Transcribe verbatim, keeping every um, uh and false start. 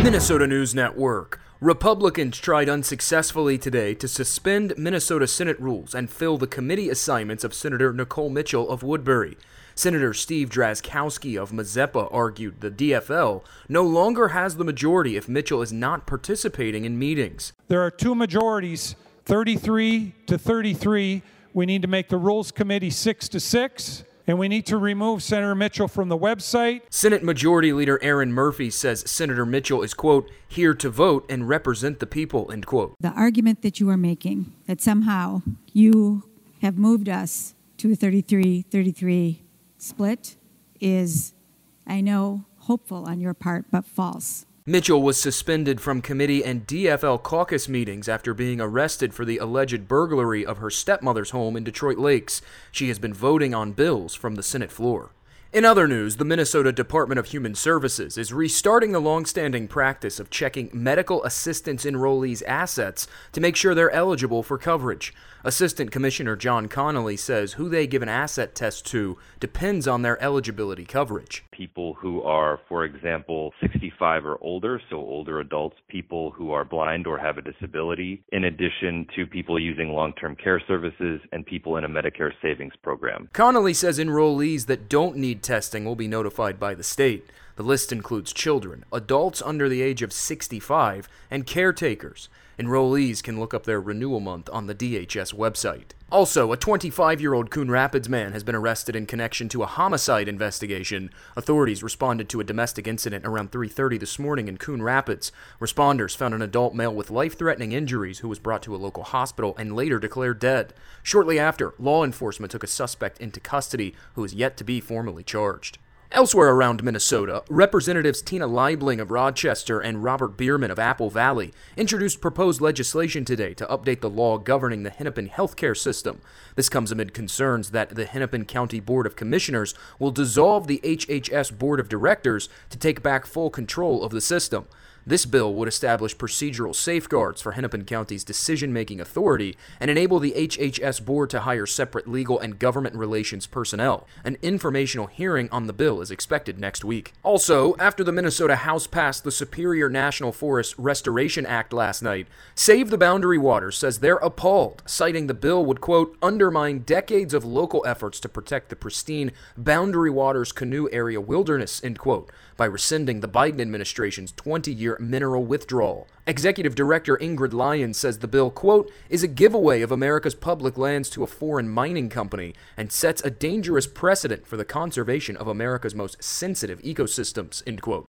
Minnesota News Network. Republicans tried unsuccessfully today to suspend Minnesota Senate rules and fill the committee assignments of Senator Nicole Mitchell of Woodbury. Senator Steve Drazkowski of Mazeppa argued the D F L no longer has the majority if Mitchell is not participating in meetings. There are two majorities, thirty-three to thirty-three. We need to make the Rules Committee six to six. And we need to remove Senator Mitchell from the website. Senate Majority Leader Aaron Murphy says Senator Mitchell is, quote, here to vote and represent the people, end quote. The argument that you are making, that somehow you have moved us to a thirty-three thirty-three split, is, I know, hopeful on your part, but false. Mitchell was suspended from committee and D F L caucus meetings after being arrested for the alleged burglary of her stepmother's home in Detroit Lakes. She has been voting on bills from the Senate floor. In other news, the Minnesota Department of Human Services is restarting the long-standing practice of checking medical assistance enrollees' assets to make sure they're eligible for coverage. Assistant Commissioner John Connolly says who they give an asset test to depends on their eligibility coverage. People who are, for example, sixty-five or older, so older adults, people who are blind or have a disability, in addition to people using long-term care services and people in a Medicare savings program. Connolly says enrollees that don't need testing will be notified by the state. The list includes children, adults under the age of sixty-five, and caretakers. Enrollees can look up their renewal month on the D H S website. Also, a twenty-five-year-old Coon Rapids man has been arrested in connection to a homicide investigation. Authorities responded to a domestic incident around three thirty this morning in Coon Rapids. Responders found an adult male with life-threatening injuries who was brought to a local hospital and later declared dead. Shortly after, law enforcement took a suspect into custody who is yet to be formally charged. Elsewhere around Minnesota, Representatives Tina Leibling of Rochester and Robert Bierman of Apple Valley introduced proposed legislation today to update the law governing the Hennepin healthcare system. This comes amid concerns that the Hennepin County Board of Commissioners will dissolve the H H S Board of Directors to take back full control of the system. This bill would establish procedural safeguards for Hennepin County's decision-making authority and enable the H H S Board to hire separate legal and government relations personnel. An informational hearing on the bill is expected next week. Also, after the Minnesota House passed the Superior National Forest Restoration Act last night, Save the Boundary Waters says they're appalled, citing the bill would, quote, undermine decades of local efforts to protect the pristine Boundary Waters Canoe Area wilderness, end quote, by rescinding the Biden administration's twenty-year mineral withdrawal. Executive Director Ingrid Lyons says the bill, quote, is a giveaway of America's public lands to a foreign mining company and sets a dangerous precedent for the conservation of America's most sensitive ecosystems, end quote.